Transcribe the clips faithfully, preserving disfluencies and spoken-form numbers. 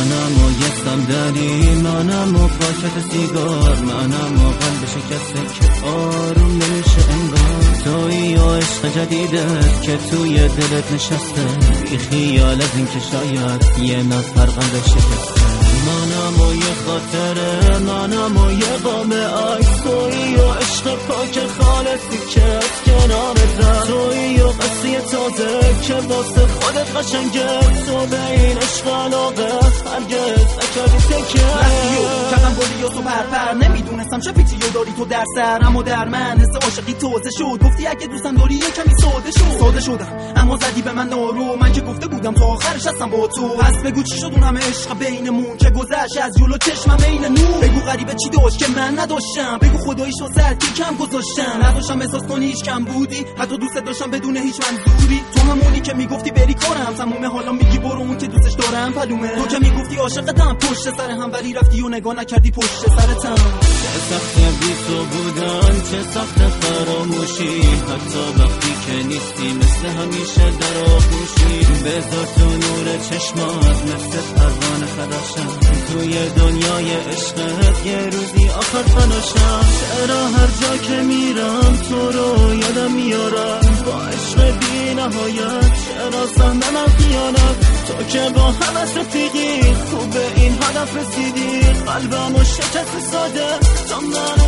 منم و یه صندلی، منم و پاکت سیگار، منم و قلب شکسته که آروم نمیشه انگار. تویی و عشق جدیدت که توی دلت نشسته، بی خیال از این که شاید یه نفر قلب شکسته. منم و یه خاطره، منم و یه قام عکس، تویی و عشق پاک خالصی که از کنارت رفت، تویی و قصه تازه که واسه خودت قشنگه. تو به این عشق علاقه هرگز نکردی تکه. کردم گلی و تو پرپر، نمیدونستم چه پیچیو داری تو در سر، اما در من حس عاشقی توزه شد. گفتی اگه دوستم داری یه کمی ساده شد. ساده شدم اما زدی به من نارو، من که گفته بودم تا آخرش هستم با تو. پس بگو چی شد اون همه عشق بینمون که گذشت از جلو چشمم عین نور. بگو غریبه چی داشت که من نداشتم، بگو خداییشو سر که کم گذاشتم. نداشتم احساس کنی هیچ کم بودی، حتی دوست داشتم بدون هیچ منظوری. تو همونی که میگفتی بری کارم تمومه، حالا میگی برو اون که دوستش دارم پلومه. تو که میگفتی عاشقتم پشت سر هم، ولی رفتی و نگاه نکردی پشت سرتم. چه سخته بی تو بودن، چه سخته فراموشی، حتی وقتی که نیستی مثل همیشه در آغوشی. بذار تو نور چشمات مثل پروانه فداشم، توی دنیای عشقت یه روزی آخر فناشم. چرا هر جا که میرم تو رو یادم میارم، با عشق بی نهایت چرا سهم من خیانت. تو که با همه رفیقی خوب به این هدف رسیدی، قلبم و شکست ساده تا من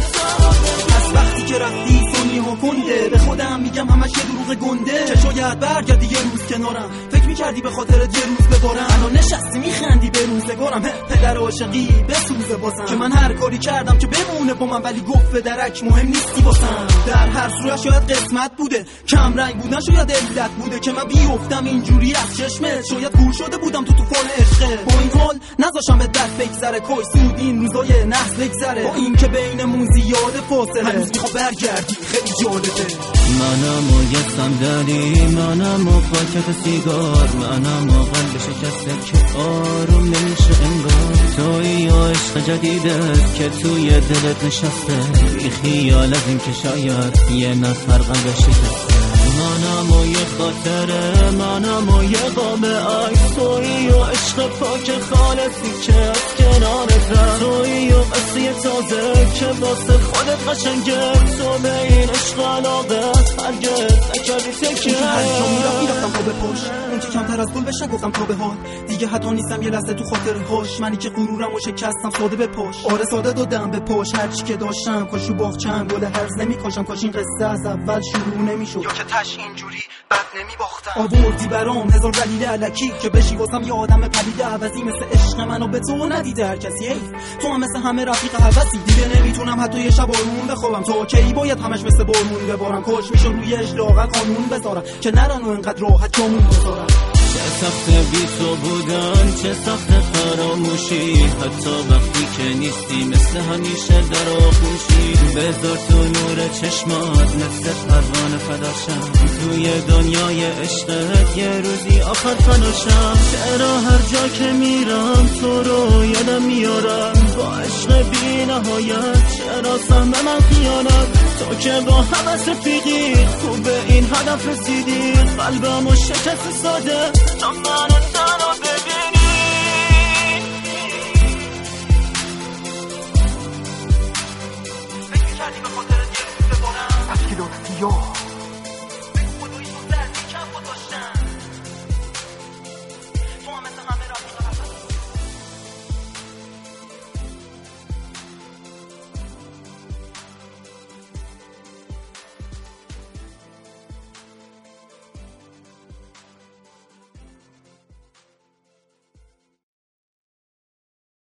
از وقتی که رفتی سونی و کنده، به خودم میگم همش یه دروغ گنده. چه شاید برگردی یه روز کنارم، فکر میکردی به خاطرت یه روز ببارم. الان نشستی میخندی به روزگارم، پدر عاشقی بسوزه بازم. که من هر کاری کردم که بمونه با من، ولی گفت به درک مهم نیستی واسم. در هر صورت شاید قسمت بوده، کم رنگ بودن شاید علت بوده که من بیافتم اینجوری از چشمت. شاید گول شده بودم تو طوفان عشقت، با این حال نذاشم به دست بگذره. کوی سود این روزای نحس بگذره، با این که بینمون زیاده فاصله. هنوز میخوا برگردی خیلی جالبه. منم و یه صندلی، منم و پاکت سیگار، منم و قلب شکسته که آروم نمیشه انگار. تویی و عشق جدیدت که توی دلت نشسته، بی خیال از این که شاید یه نفر قلب شکسته. منم و یه خاطره، منم و یه قام عکس، تویی و عشق پاک خالصی که از کنارت رفت، تویی و قصه تازه که واسه خودت قشنگه. تو به این عشق علاقه هرگز نکردی تکه. هر جا میرم میرفتم تا به پشت، اون که کمتر از گل بشن گفتم تا به حال. دیگه حتی نیستم یه لحظه تو خاطر هاش، منی که غرورم و شکستم ساده به پاش. آره ساده دادم به پاش هرچی که داشتم، کاشو باغچم گل هرز نمیکاشم. کاش این قصه از اول شروع نمیشد، یا که تش اینجوری بد نمیباختم. آوردی برام هزار دلیل الکی که بشی واسم یه آدم پلیده عوضی، مثل عشق منو به تو ندیده هر کسی. حیف تو هم مثل همه رفیق هوسی، دیگه نمیتونم حتی یه شب آروم بخوابم. تو کی باید همش مثل بارمون ببارم، کاش میشه روی اشلاقت قانون بذارم که نرن و اینقدر راحت جامون بذارم. چه سخته بی تو بودن، چه سخته فراموشی، حتی وقتی که نیستی مثل همیشه در آغوشی. بذار تو نور چشمات مثل پروانه فداشم، توی دنیای عشقت یه روزی آخر فناشم. چرا هر جا که میرم تو رو یادم میارم، با عشق بی نهایت چرا سهم من خیانت. تو که با همه رفیقی خوب به این هدف رسیدی، قلبم و شکست ساده تا منو تنها ببینی. فکر می‌کردی به خاطر یه روز ببارم، از که دادی یا